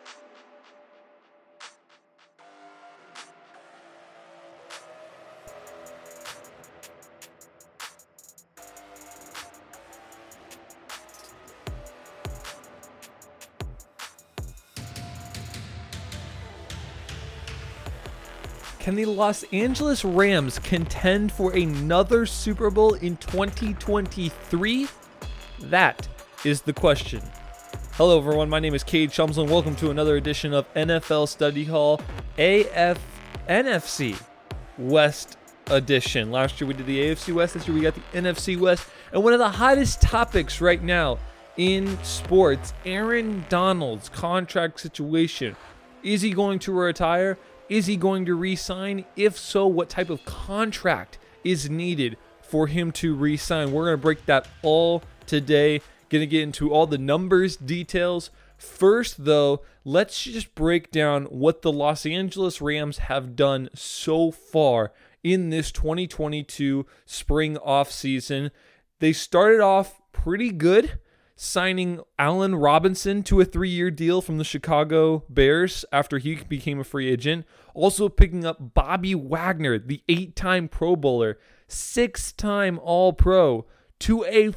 Can the Los Angeles Rams contend for another Super Bowl in 2023? That is the question. Hello everyone, my name is Cade Shumsland. Welcome to another edition of NFL Study Hall NFC West edition. Last year we did the AFC West, this year we got the NFC West. And one of the hottest topics right now in sports, Aaron Donald's contract situation. Is he going to retire? Is he going to re-sign? If so, what type of contract is needed for him to re-sign? We're going to break that all today. Going to get into all the numbers, details. First, though, let's just break down what the Los Angeles Rams have done so far in this 2022 spring offseason. They started off pretty good, signing Allen Robinson to a 3-year deal from the Chicago Bears after he became a free agent. Also picking up Bobby Wagner, the 8-time Pro Bowler, 6-time All-Pro, to a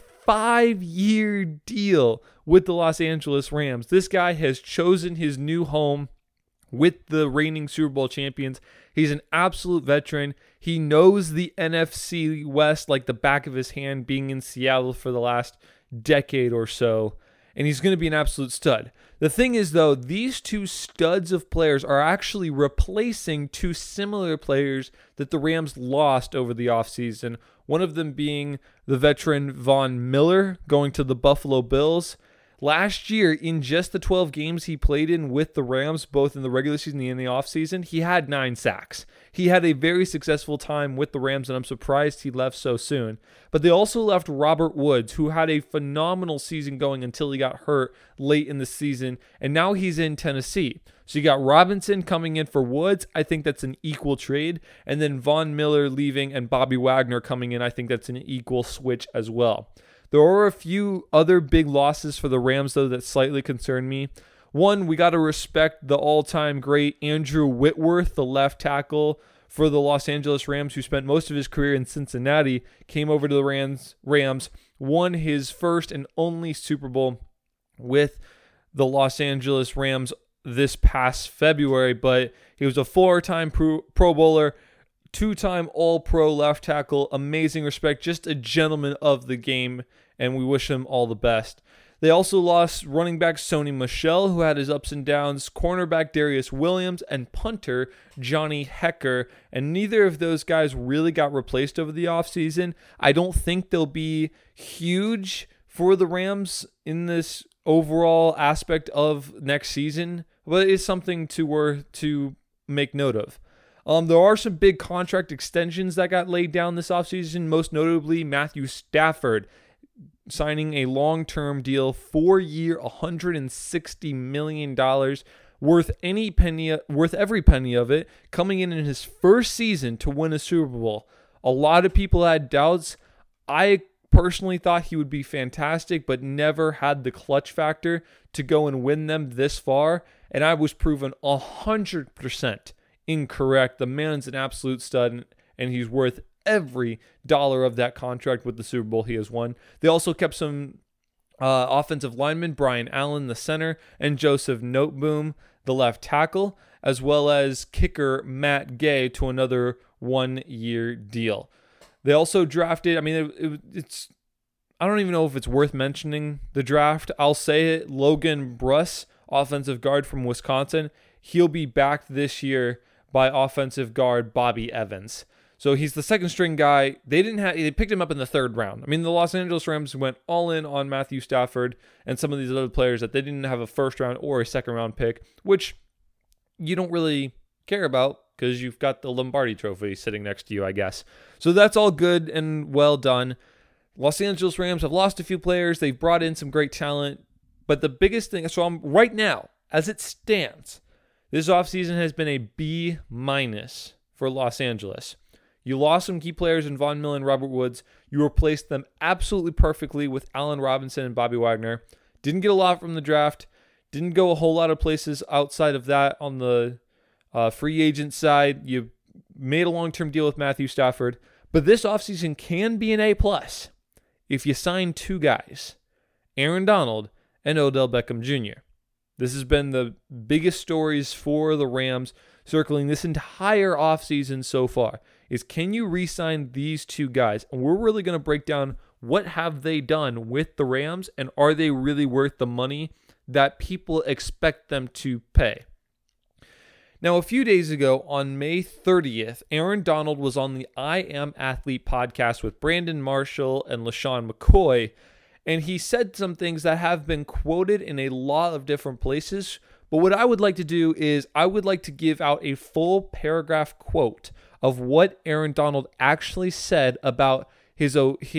5-year deal with the Los Angeles Rams. This guy has chosen his new home with the reigning Super Bowl champions. He's an absolute veteran. He knows the NFC West like the back of his hand, being in Seattle for the last decade or so, and he's going to be an absolute stud. The thing is, though, these two studs of players are actually replacing two similar players that the Rams lost over the offseason, one of them being the veteran Von Miller going to the Buffalo Bills. Last year, in just the 12 games he played in with the Rams, both in the regular season and in the offseason, he had 9 sacks. He had a very successful time with the Rams, and I'm surprised he left so soon. But they also left Robert Woods, who had a phenomenal season going until he got hurt late in the season, and now he's in Tennessee. So you got Robinson coming in for Woods. I think that's an equal trade. And then Von Miller leaving and Bobby Wagner coming in. I think that's an equal switch as well. There are a few other big losses for the Rams, though, that slightly concern me. One, we got to respect the all-time great Andrew Whitworth, the left tackle for the Los Angeles Rams, who spent most of his career in Cincinnati, came over to the Rams, won his first and only Super Bowl with the Los Angeles Rams this past February, but he was a 4-time Pro Bowler, 2-time All-Pro left tackle, amazing respect, just a gentleman of the game, and we wish him all the best. They also lost running back Sony Michel, who had his ups and downs, cornerback Darius Williams, and punter Johnny Hekker, and neither of those guys really got replaced over the offseason. I don't think they'll be huge for the Rams in this overall aspect of next season, but it is something to make note of. There are some big contract extensions that got laid down this offseason, most notably Matthew Stafford signing a long-term deal, 4-year, $160 million, worth every penny of it, coming in his first season to win a Super Bowl. A lot of people had doubts. I personally thought he would be fantastic, but never had the clutch factor to go and win them this far, and I was proven 100% incorrect. The man's an absolute stud, and he's worth every dollar of that contract with the Super Bowl he has won. They also kept some offensive linemen, Brian Allen, the center, and Joseph Noteboom, the left tackle, as well as kicker Matt Gay to another 1-year deal. They also drafted, I don't even know if it's worth mentioning the draft. I'll say it, Logan Bruss, offensive guard from Wisconsin. He'll be backed this year by offensive guard Bobby Evans. So he's the second string guy. They picked him up in the 3rd round. The Los Angeles Rams went all in on Matthew Stafford and some of these other players that they didn't have a 1st round or a 2nd round pick, which you don't really care about because you've got the Lombardi Trophy sitting next to you, I guess. So that's all good and well done. Los Angeles Rams have lost a few players. They've brought in some great talent. But the biggest thing, right now, as it stands, this offseason has been a B- for Los Angeles. You lost some key players in Von Miller and Robert Woods. You replaced them absolutely perfectly with Allen Robinson and Bobby Wagner. Didn't get a lot from the draft. Didn't go a whole lot of places outside of that on the free agent side. You made a long-term deal with Matthew Stafford. But this offseason can be an A+ if you sign two guys, Aaron Donald and Odell Beckham Jr. This has been the biggest stories for the Rams circling this entire offseason so far, is can you re-sign these two guys? And we're really going to break down what have they done with the Rams, and are they really worth the money that people expect them to pay? Now, a few days ago, on May 30th, Aaron Donald was on the I Am Athlete podcast with Brandon Marshall and LaShawn McCoy, and he said some things that have been quoted in a lot of different places. But what I would like to do is I would like to give out a full paragraph quote of what Aaron Donald actually said about his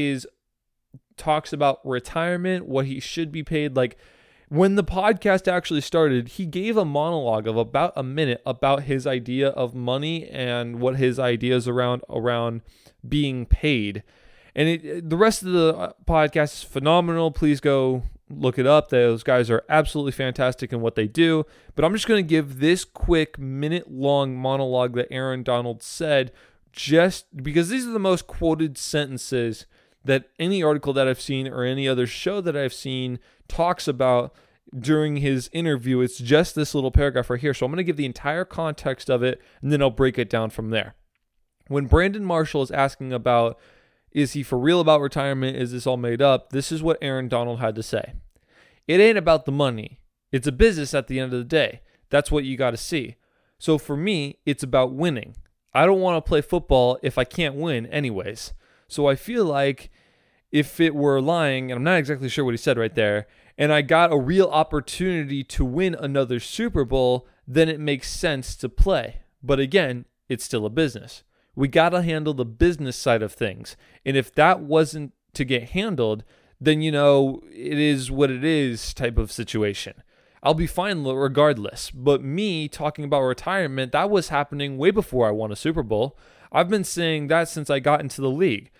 talks about retirement, what he should be paid. Like, when the podcast actually started, he gave a monologue of about a minute about his idea of money and what his ideas around being paid. And the rest of the podcast is phenomenal. Please go look it up. Those guys are absolutely fantastic in what they do. But I'm just going to give this quick minute-long monologue that Aaron Donald said, just because these are the most quoted sentences that any article that I've seen or any other show that I've seen talks about during his interview. It's just this little paragraph right here. So I'm going to give the entire context of it, and then I'll break it down from there. When Brandon Marshall is asking about, is he for real about retirement? Is this all made up? This is what Aaron Donald had to say. It ain't about the money. It's a business at the end of the day. That's what you got to see. So for me, it's about winning. I don't want to play football if I can't win anyways. So I feel like if it were lying, and I'm not exactly sure what he said right there, and I got a real opportunity to win another Super Bowl, then it makes sense to play. But again, it's still a business. We got to handle the business side of things. And if that wasn't to get handled, then, it is what it is type of situation. I'll be fine regardless. But me talking about retirement, that was happening way before I won a Super Bowl. I've been saying that since I got into the league.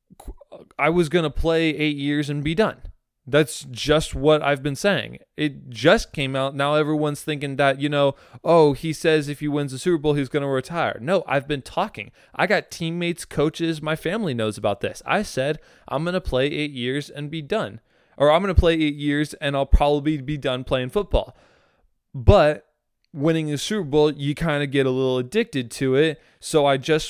I was going to play 8 years and be done. That's just what I've been saying. It just came out. Now everyone's thinking that, he says if he wins the Super Bowl, he's going to retire. No, I've been talking. I got teammates, coaches, my family knows about this. I said, I'm going to play 8 years and be done. Or I'm going to play 8 years and I'll probably be done playing football. But winning the Super Bowl, you kind of get a little addicted to it. So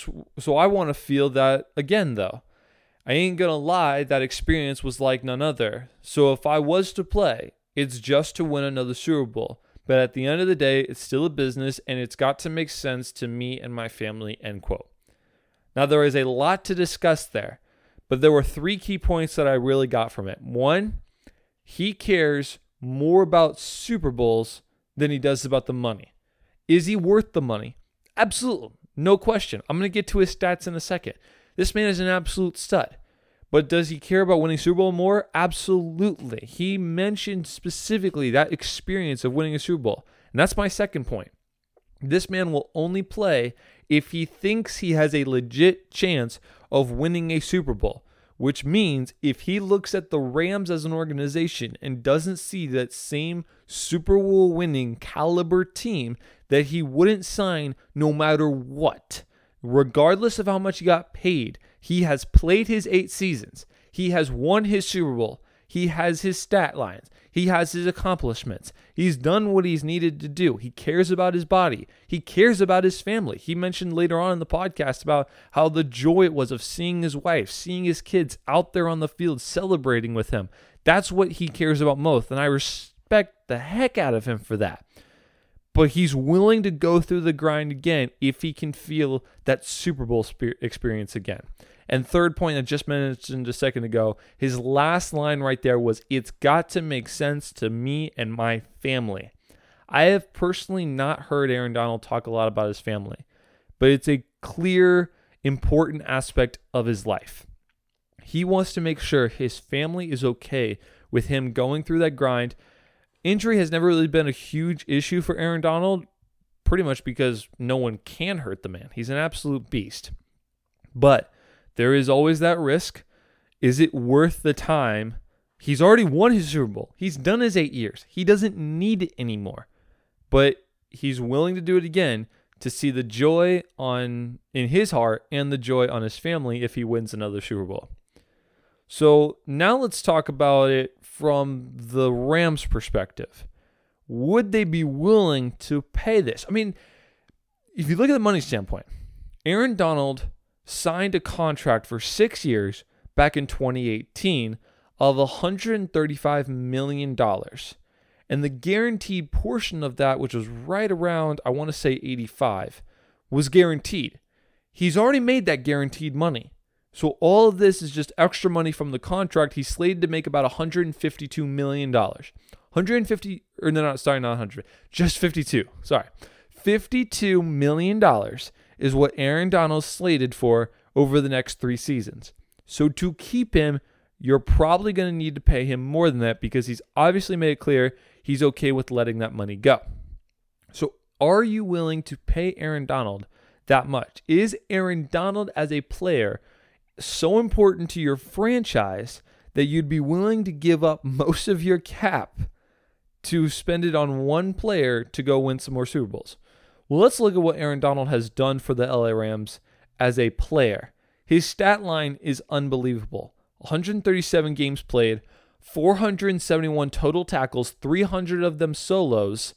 I want to feel that again, though. I ain't gonna lie, that experience was like none other. So if I was to play, it's just to win another Super Bowl. But at the end of the day, it's still a business and it's got to make sense to me and my family, end quote. Now, there is a lot to discuss there, but there were 3 key points that I really got from it. 1, he cares more about Super Bowls than he does about the money. Is he worth the money? Absolutely. No question. I'm going to get to his stats in a second. This man is an absolute stud. But does he care about winning Super Bowl more? Absolutely. He mentioned specifically that experience of winning a Super Bowl. And that's my second point. This man will only play if he thinks he has a legit chance of winning a Super Bowl, which means if he looks at the Rams as an organization and doesn't see that same Super Bowl winning caliber team, that he wouldn't sign no matter what. Regardless of how much he got paid, he has played his 8 seasons. He has won his Super Bowl. He has his stat lines. He has his accomplishments. He's done what he's needed to do. He cares about his body. He cares about his family. He mentioned later on in the podcast about how the joy it was of seeing his wife, seeing his kids out there on the field celebrating with him. That's what he cares about most, and I respect the heck out of him for that. But he's willing to go through the grind again if he can feel that Super Bowl experience again. And third point I just mentioned a second ago, his last line right there was, it's got to make sense to me and my family. I have personally not heard Aaron Donald talk a lot about his family, but it's a clear, important aspect of his life. He wants to make sure his family is okay with him going through that grind. Injury has never really been a huge issue for Aaron Donald, pretty much because no one can hurt the man. He's an absolute beast. But there is always that risk. Is it worth the time He's already won his Super Bowl. He's done his 8 years. He doesn't need it anymore. But he's willing to do it again to see the joy in his heart and the joy on his family if he wins another Super Bowl. So now let's talk about it from the Rams' perspective. Would they be willing to pay this? I mean, if you look at the money standpoint, Aaron Donald signed a contract for 6 years back in 2018 of $135 million. And the guaranteed portion of that, which was right around, I want to say 85, was guaranteed. He's already made that guaranteed money. So all of this is just extra money from the contract. He's slated to make about $152 million. Not 100, just 52. Sorry. $52 million is what Aaron Donald's slated for over the next 3 seasons. So to keep him, you're probably going to need to pay him more than that because he's obviously made it clear he's okay with letting that money go. So are you willing to pay Aaron Donald that much? Is Aaron Donald as a player so important to your franchise that you'd be willing to give up most of your cap to spend it on one player to go win some more Super Bowls? Well, let's look at what Aaron Donald has done for the LA Rams as a player. His stat line is unbelievable. 137 games played, 471 total tackles, 300 of them solos,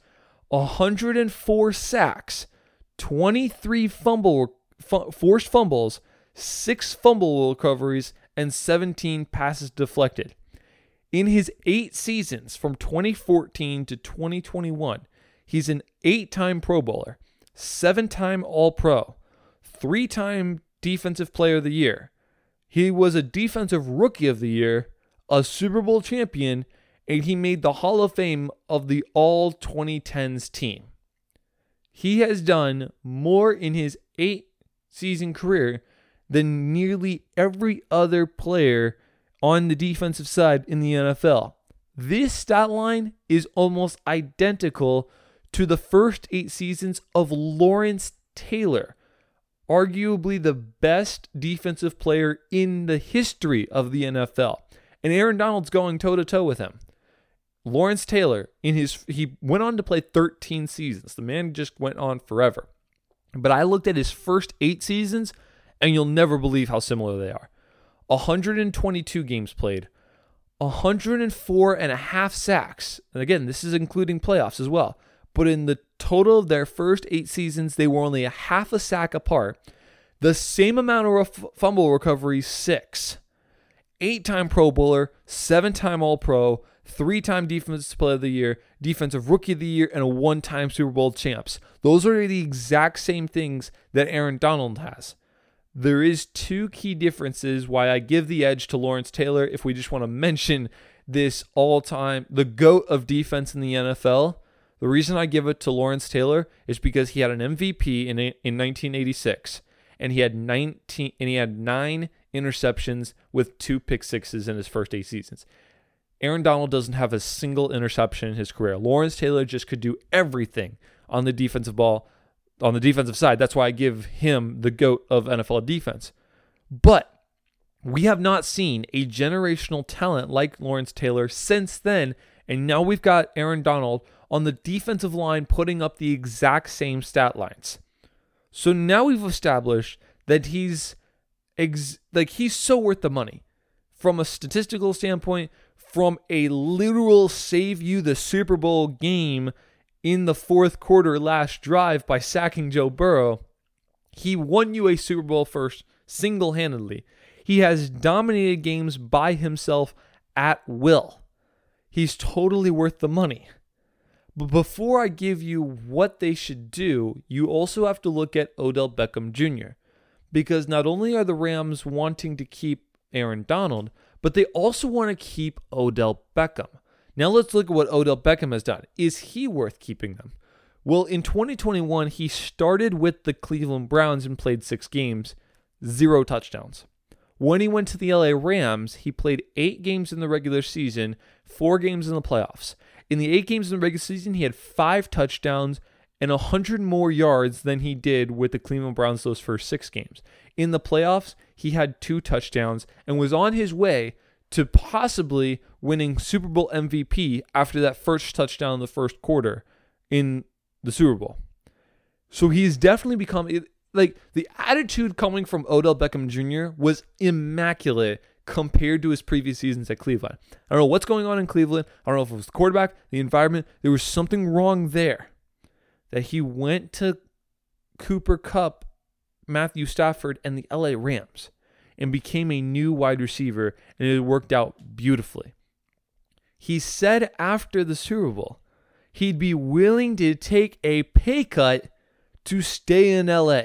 104 sacks, 23 forced fumbles, 6 fumble recoveries, and 17 passes deflected. In his 8 seasons from 2014 to 2021, he's an 8-time Pro Bowler, 7-time All-Pro, 3-time Defensive Player of the Year. He was a Defensive Rookie of the Year, a Super Bowl champion, and he made the Hall of Fame of the All-2010s team. He has done more in his 8-season career than nearly every other player on the defensive side in the NFL. This stat line is almost identical to the first 8 seasons of Lawrence Taylor, arguably the best defensive player in the history of the NFL. And Aaron Donald's going toe-to-toe with him. Lawrence Taylor, he went on to play 13 seasons. The man just went on forever. But I looked at his first 8 seasons, and you'll never believe how similar they are. 122 games played, 104 and a half sacks. And again, this is including playoffs as well. But in the total of their first 8 seasons, they were only a half a sack apart. The same amount of fumble recoveries, 6. 8-time Pro Bowler, 7-time All-Pro, 3-time Defensive Player of the Year, Defensive Rookie of the Year, and a 1-time Super Bowl champs. Those are the exact same things that Aaron Donald has. There is 2 key differences why I give the edge to Lawrence Taylor if we just want to mention this all-time, the GOAT of defense in the NFL. The reason I give it to Lawrence Taylor is because he had an MVP in 1986, and he had 9 interceptions with 2 pick sixes in his first 8 seasons. Aaron Donald doesn't have a single interception in his career. Lawrence Taylor just could do everything on the defensive side. That's why I give him the GOAT of NFL defense. But we have not seen a generational talent like Lawrence Taylor since then, and now we've got Aaron Donald on the defensive line putting up the exact same stat lines. So now we've established that he's so worth the money. From a statistical standpoint, from a literal save you the Super Bowl game in the 4th quarter last drive by sacking Joe Burrow, he won you a Super Bowl first single-handedly. He has dominated games by himself at will. He's totally worth the money. But before I give you what they should do, you also have to look at Odell Beckham Jr. Because not only are the Rams wanting to keep Aaron Donald, but they also want to keep Odell Beckham. Now let's look at what Odell Beckham has done. Is he worth keeping them? Well, in 2021, he started with the Cleveland Browns and played 6 games, 0 touchdowns. When he went to the LA Rams, he played 8 games in the regular season, 4 games in the playoffs. In the 8 games in the regular season, he had 5 touchdowns and 100 more yards than he did with the Cleveland Browns those first 6 games. In the playoffs, he had 2 touchdowns and was on his way to possibly winning Super Bowl MVP after that first touchdown in the first quarter in the Super Bowl. So he's definitely become, like, the attitude coming from Odell Beckham Jr. was immaculate compared to his previous seasons at Cleveland. I don't know what's going on in Cleveland. I don't know if it was the quarterback, the environment. There was something wrong there. That he went to Cooper Kupp, Matthew Stafford, and the LA Rams and became a new wide receiver, and it worked out beautifully. He said after the Super Bowl he'd be willing to take a pay cut to stay in LA.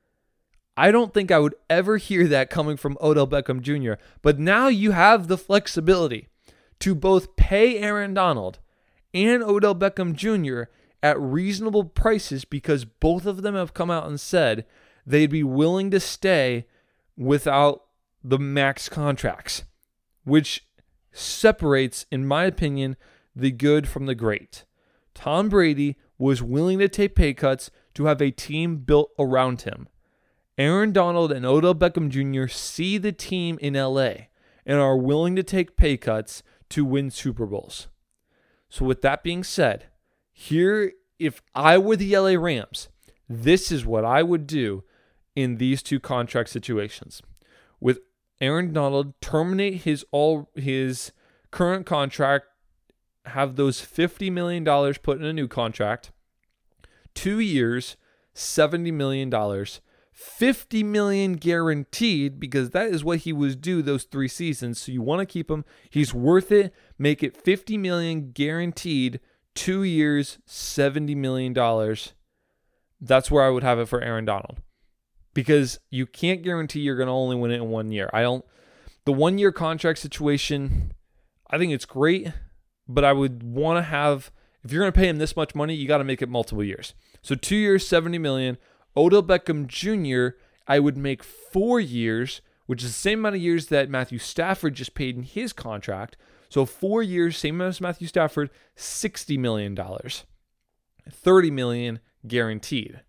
I don't think I would ever hear that coming from Odell Beckham Jr., but now you have the flexibility to both pay Aaron Donald and Odell Beckham Jr. at reasonable prices because both of them have come out and said they'd be willing to stay without the max contracts, which separates, in my opinion, the good from the great. Tom Brady was willing to take pay cuts to have a team built around him. Aaron Donald and Odell Beckham Jr. see the team in LA and are willing to take pay cuts to win Super Bowls. So with that being said, here, if I were the LA Rams, this is what I would do in these two contract situations. With Aaron Donald, terminate his current contract, have those $50 million put in a new contract, 2 years, $70 million, $50 million guaranteed, because that is what he was due those 3 seasons. So you want to keep him. He's worth it. Make it $50 million guaranteed, 2 years, $70 million. That's where I would have it for Aaron Donald, because you can't guarantee you're going to only win it in 1 year. The 1 year contract situation, I think it's great, but I would want to have, if you're going to pay him this much money, you got to make it multiple years. So 2 years, $70 million. Odell Beckham Jr., I would make 4 years, which is the same amount of years that Matthew Stafford just paid in his contract. So 4 years, same amount as Matthew Stafford, $60 million. $30 million guaranteed.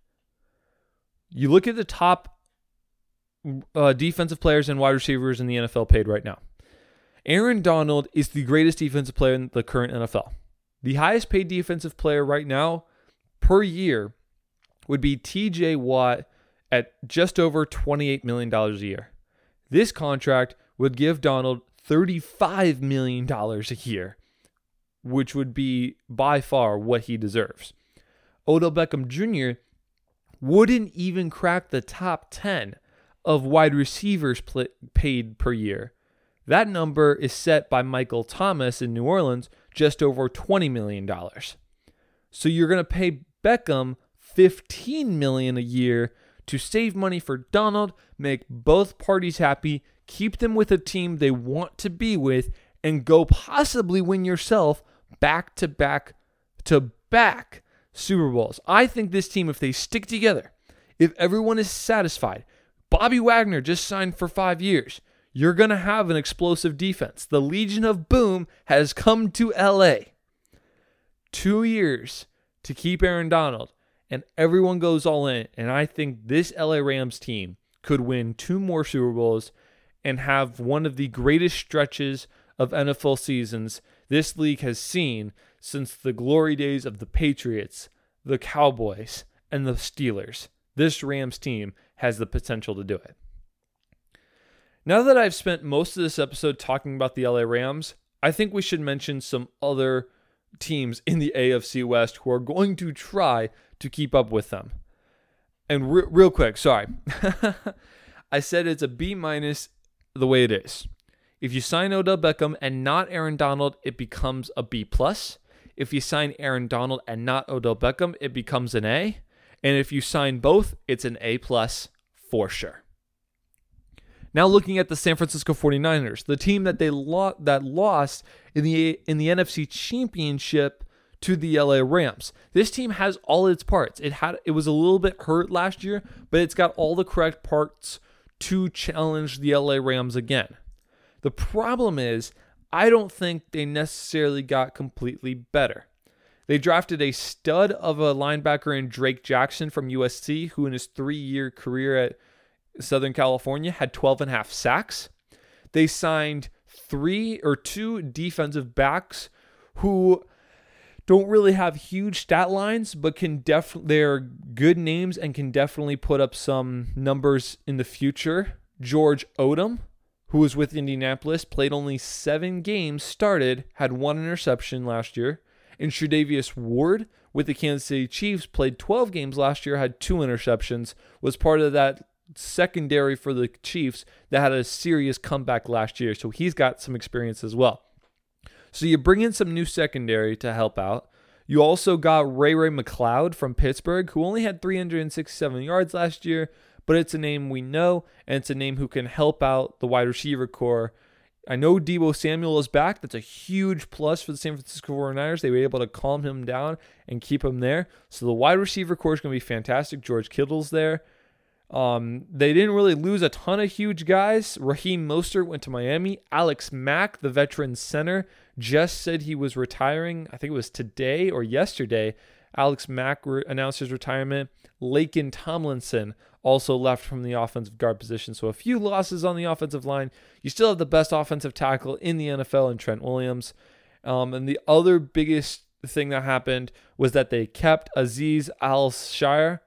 You look at the top defensive players and wide receivers in the NFL paid right now. Aaron Donald is the greatest defensive player in the current NFL. The highest paid defensive player right now per year would be TJ Watt at just over $28 million a year. This contract would give Donald $35 million a year, which would be by far what he deserves. Odell Beckham Jr. wouldn't even crack the top 10 of wide receivers paid per year. That number is set by Michael Thomas in New Orleans, just over $20 million. So you're going to pay Beckham $15 million a year to save money for Donald, make both parties happy, keep them with a team they want to be with, and go possibly win yourself back-to-back Super Bowls. I think this team, if they stick together, if everyone is satisfied, Bobby Wagner just signed for 5 years, you're going to have an explosive defense. The Legion of Boom has come to LA. 2 years to keep Aaron Donald, and everyone goes all in. And I think this LA Rams team could win 2 more Super Bowls and have one of the greatest stretches of NFL seasons this league has seen since the glory days of the Patriots, the Cowboys, and the Steelers. This Rams team has the potential to do it. Now that I've spent most of this episode talking about the LA Rams, I think we should mention some other teams in the AFC West who are going to try to keep up with them. And real quick, sorry. I said it's a B- the way it is. If you sign Odell Beckham and not Aaron Donald, it becomes a B+. If you sign Aaron Donald and not Odell Beckham, it becomes an A. And if you sign both, it's an A+ for sure. Now looking at the San Francisco 49ers, the team that lost in the NFC Championship to the LA Rams. This team has all its parts. It was a little bit hurt last year, but it's got all the correct parts to challenge the LA Rams again. The problem is, I don't think they necessarily got completely better. They drafted a stud of a linebacker in Drake Jackson from USC, who in his 3-year career at Southern California had 12.5 sacks. They signed two defensive backs who don't really have huge stat lines, but they're good names and can definitely put up some numbers in the future. George Odom, who was with Indianapolis, played only 7 games, started, had 1 interception last year. And Tre'Davious Ward with the Kansas City Chiefs played 12 games last year, had 2 interceptions, was part of that secondary for the Chiefs that had a serious comeback last year. So he's got some experience as well. So you bring in some new secondary to help out. You also got Ray McCloud from Pittsburgh, who only had 367 yards last year, but it's a name we know, and it's a name who can help out the wide receiver core. I know Deebo Samuel is back. That's a huge plus for the San Francisco 49ers. They were able to calm him down and keep him there. So the wide receiver core is going to be fantastic. George Kittle's there. They didn't really lose a ton of huge guys. Raheem Mostert went to Miami. Alex Mack, the veteran center, just said he was retiring. I think it was today or yesterday. Alex Mack announced his retirement. Laken Tomlinson also left from the offensive guard position. So a few losses on the offensive line. You still have the best offensive tackle in the NFL in Trent Williams. And the other biggest thing that happened was that they kept Azeez Al-Shaair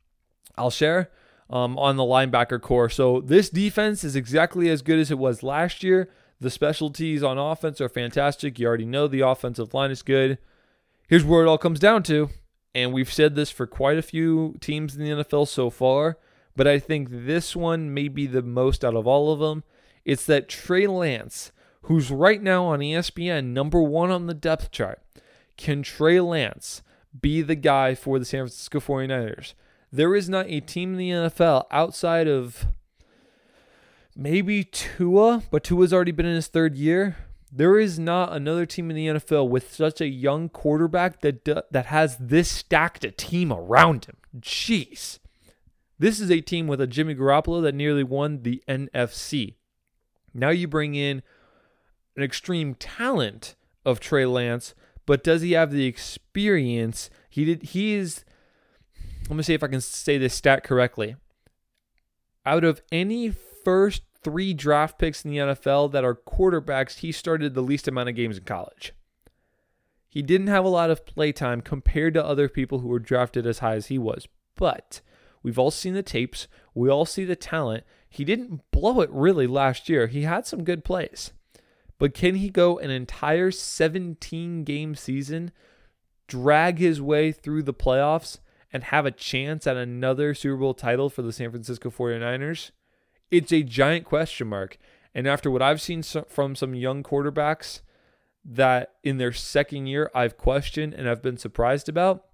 on the linebacker core. So this defense is exactly as good as it was last year. The specialties on offense are fantastic. You already know the offensive line is good. Here's where it all comes down to, and we've said this for quite a few teams in the NFL so far, but I think this one may be the most out of all of them. It's that Trey Lance, who's right now on ESPN number 1 on the depth chart. Can Trey Lance be the guy for the San Francisco 49ers? There is not a team in the NFL outside of maybe Tua, but Tua's already been in his 3rd year. There is not another team in the NFL with such a young quarterback that has this stacked a team around him. Jeez. This is a team with a Jimmy Garoppolo that nearly won the NFC. Now you bring in an extreme talent of Trey Lance, but does he have the let me see if I can say this stat correctly. Out of any first 3 draft picks in the NFL that are quarterbacks, he started the least amount of games in college. He didn't have a lot of play time compared to other people who were drafted as high as he was. But we've all seen the tapes. We all see the talent. He didn't blow it really last year. He had some good plays. But can he go an entire 17-game season, drag his way through the playoffs, and have a chance at another Super Bowl title for the San Francisco 49ers? It's a giant question mark. And after what I've seen from some young quarterbacks that in their 2nd year I've questioned and I've been surprised about,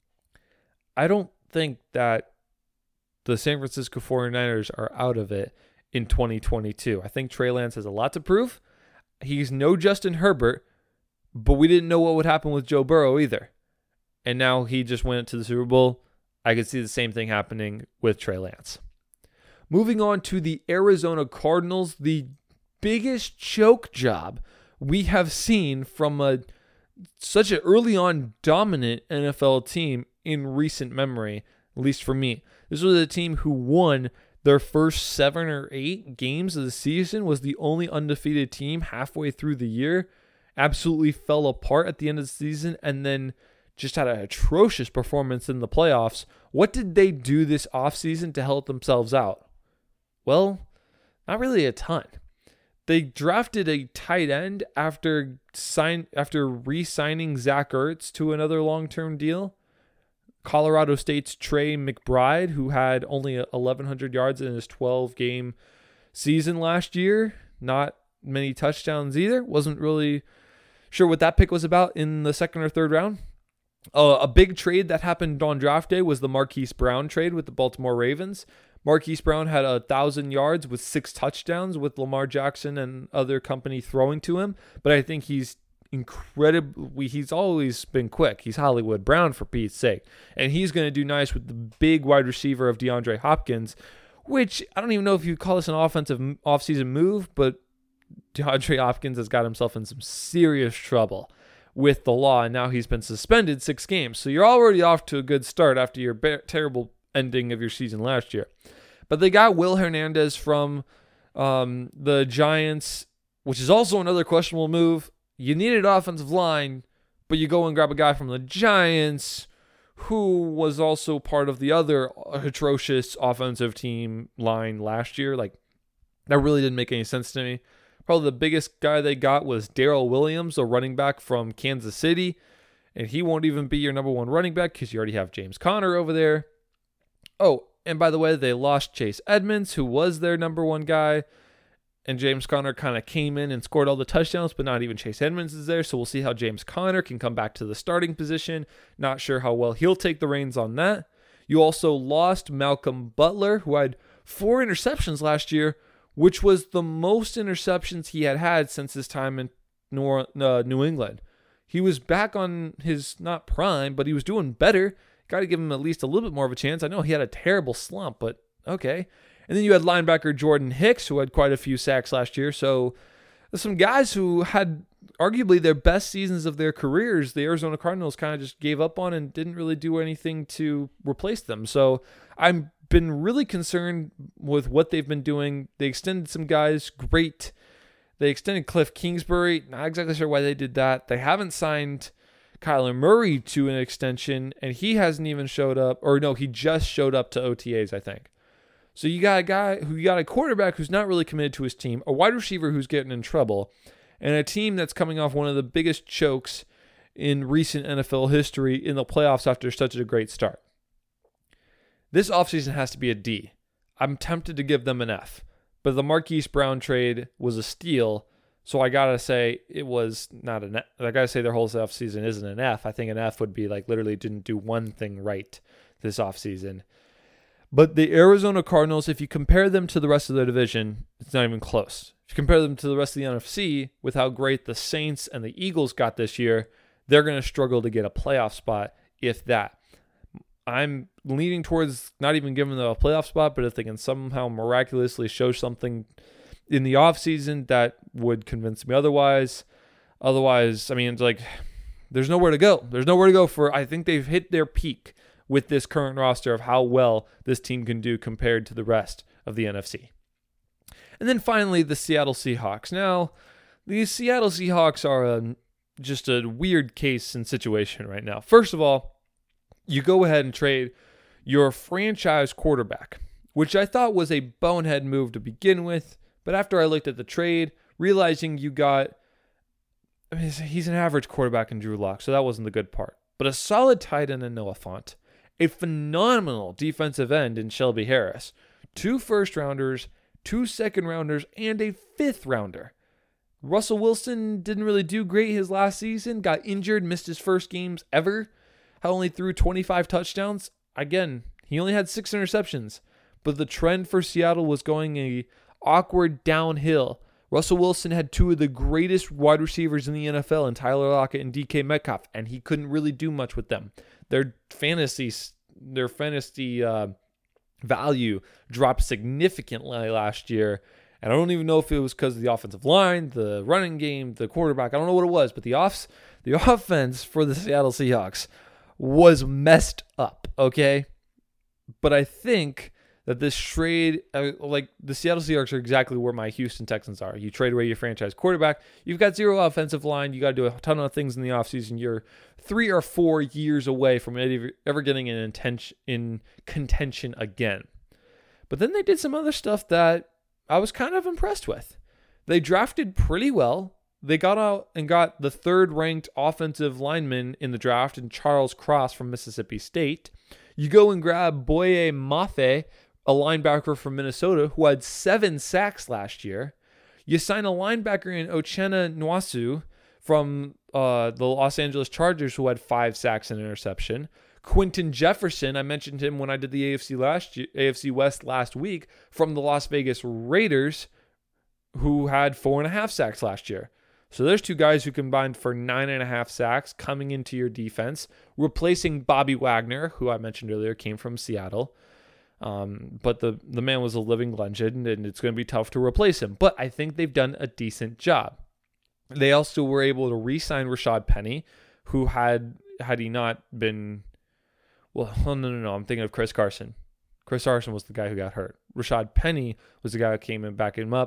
I don't think that the San Francisco 49ers are out of it in 2022. I think Trey Lance has a lot to prove. He's no Justin Herbert, but we didn't know what would happen with Joe Burrow either. And now he just went to the Super Bowl. I could see the same thing happening with Trey Lance. Moving on to the Arizona Cardinals, the biggest choke job we have seen from such an early on dominant NFL team in recent memory, at least for me. This was a team who won their first 7 or 8 games of the season, was the only undefeated team halfway through the year, absolutely fell apart at the end of the season, and then just had an atrocious performance in the playoffs. What did they do this offseason to help themselves out? Well, not really a ton. They drafted a tight end after re-signing Zach Ertz to another long-term deal. Colorado State's Trey McBride, who had only 1,100 yards in his 12-game season last year. Not many touchdowns either. Wasn't really sure what that pick was about in the 2nd or 3rd round. A big trade that happened on draft day was the Marquise Brown trade with the Baltimore Ravens. Marquise Brown had 1,000 yards with 6 touchdowns with Lamar Jackson and other company throwing to him. But I think he's he's always been quick. He's Hollywood Brown, for Pete's sake. And he's going to do nice with the big wide receiver of DeAndre Hopkins, which I don't even know if you call this an offensive offseason move, but DeAndre Hopkins has got himself in some serious trouble with the law, and now he's been suspended 6 games. So you're already off to a good start after your terrible ending of your season last year. But they got Will Hernandez from the Giants which is also another questionable move. You needed offensive line, but you go and grab a guy from the Giants who was also part of the other atrocious offensive team line last year. Like, that really didn't make any sense to me. Probably the biggest guy they got was Darrell Williams, a running back from Kansas City. And he won't even be your number one running back because you already have James Conner over there. Oh, and by the way, they lost Chase Edmonds, who was their number one guy. And James Conner kind of came in and scored all the touchdowns, but not even Chase Edmonds is there. So we'll see how James Conner can come back to the starting position. Not sure how well he'll take the reins on that. You also lost Malcolm Butler, who had 4 interceptions last year, which was the most interceptions he had since his time in New England. He was back on his, not prime, but he was doing better. Got to give him at least a little bit more of a chance. I know he had a terrible slump, but okay. And then you had linebacker Jordan Hicks, who had quite a few sacks last year. So some guys who had arguably their best seasons of their careers, the Arizona Cardinals kind of just gave up on and didn't really do anything to replace them. So I've been really concerned with what they've been doing. They extended some guys, great. They extended Cliff Kingsbury. Not exactly sure why they did that. They haven't signed Kyler Murray to an extension, and he hasn't even showed up. Or no, he just showed up to OTAs, I think. So you got a quarterback who's not really committed to his team, a wide receiver who's getting in trouble, and a team that's coming off one of the biggest chokes in recent NFL history in the playoffs after such a great start. This offseason has to be a D. I'm tempted to give them an F, but the Marquise Brown trade was a steal, so I gotta say it was not an F. I gotta say their whole offseason isn't an F. I think an F would be like literally didn't do one thing right this offseason. But the Arizona Cardinals, if you compare them to the rest of the division, it's not even close. If you compare them to the rest of the NFC, with how great the Saints and the Eagles got this year, they're going to struggle to get a playoff spot, if that. I'm leaning towards not even giving them a playoff spot, but if they can somehow miraculously show something in the offseason that would convince me otherwise. Otherwise, I mean, it's like there's nowhere to go. There's nowhere to go for, I think they've hit their peak with this current roster of how well this team can do compared to the rest of the NFC. And then finally, the Seattle Seahawks. Now, these Seattle Seahawks are just a weird case and situation right now. First of all, you go ahead and trade your franchise quarterback, which I thought was a bonehead move to begin with. But after I looked at the trade, realizing he's an average quarterback in Drew Lock, so that wasn't the good part. But a solid tight end in Noah Fant, a phenomenal defensive end in Shelby Harris, 2 first-rounders, 2 second-rounders, and a 5th-rounder. Russell Wilson didn't really do great his last season, got injured, missed his first games ever, only threw 25 touchdowns. Again, he only had 6 interceptions, but the trend for Seattle was going a awkward downhill. Russell Wilson had 2 of the greatest wide receivers in the NFL in Tyler Lockett and DK Metcalf, and he couldn't really do much with them. Their fantasy value dropped significantly last year, and I don't even know if it was because of the offensive line, the running game, the quarterback. I don't know what it was, but the offense for the Seattle Seahawks was messed up, okay? But I think that this trade, like the Seattle Seahawks are exactly where my Houston Texans are. You trade away your franchise quarterback. You've got 0 offensive line. You got to do a ton of things in the offseason. You're 3 or 4 years away from ever getting in contention again. But then they did some other stuff that I was kind of impressed with. They drafted pretty well. They got out and got the 3rd-ranked offensive lineman in the draft in Charles Cross from Mississippi State. You go and grab Boye Mafe, a linebacker from Minnesota who had 7 sacks last year. You sign a linebacker in Uchenna Nwasu from the Los Angeles Chargers who had 5 sacks and interception. Quinton Jefferson, I mentioned him when I did the AFC West last week, from the Las Vegas Raiders, who had 4.5 sacks last year. So there's 2 guys who combined for 9.5 sacks coming into your defense, replacing Bobby Wagner, who I mentioned earlier came from Seattle. But the man was a living legend, and it's going to be tough to replace him. But I think they've done a decent job. They also were able to re-sign Rashad Penny, who had he not been... Well, no. I'm thinking of Chris Carson. Chris Carson was the guy who got hurt. Rashad Penny was the guy who came and backed him up.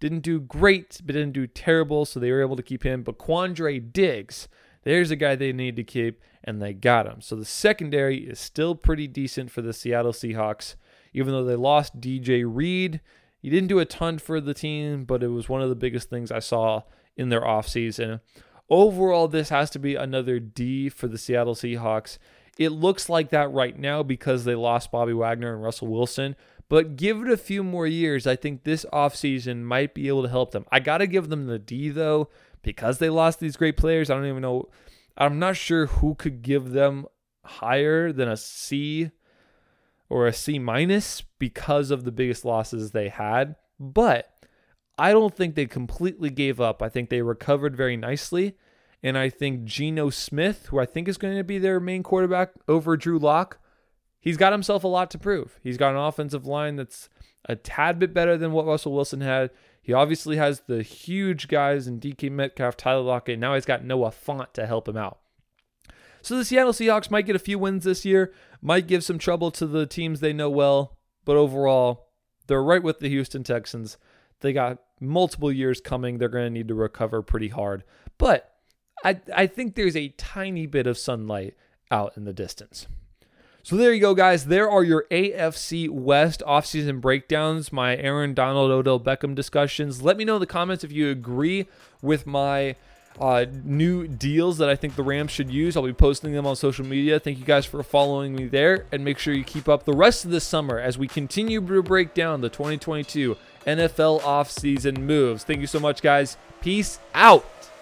Didn't do great, but didn't do terrible, so they were able to keep him. But Quandre Diggs, there's a guy they need to keep, and they got him. So the secondary is still pretty decent for the Seattle Seahawks, even though they lost DJ Reed. He didn't do a ton for the team, but it was one of the biggest things I saw in their offseason. Overall, this has to be another D for the Seattle Seahawks. It looks like that right now because they lost Bobby Wagner and Russell Wilson. But give it a few more years, I think this offseason might be able to help them. I got to give them the D, though, because they lost these great players. I don't even know. I'm not sure who could give them higher than a C or a C minus because of the biggest losses they had. But I don't think they completely gave up. I think they recovered very nicely. And I think Geno Smith, who I think is going to be their main quarterback over Drew Lock, he's got himself a lot to prove. He's got an offensive line that's a tad bit better than what Russell Wilson had. He obviously has the huge guys in DK Metcalf, Tyler Lockett. Now he's got Noah Fant to help him out. So the Seattle Seahawks might get a few wins this year, might give some trouble to the teams they know well, but overall, they're right with the Houston Texans. They got multiple years coming. They're going to need to recover pretty hard. But I think there's a tiny bit of sunlight out in the distance. So there you go, guys. There are your AFC West offseason breakdowns, my Aaron Donald, Odell Beckham discussions. Let me know in the comments if you agree with my new deals that I think the Rams should use. I'll be posting them on social media. Thank you guys for following me there, and make sure you keep up the rest of this summer as we continue to break down the 2022 NFL offseason moves. Thank you so much, guys. Peace out.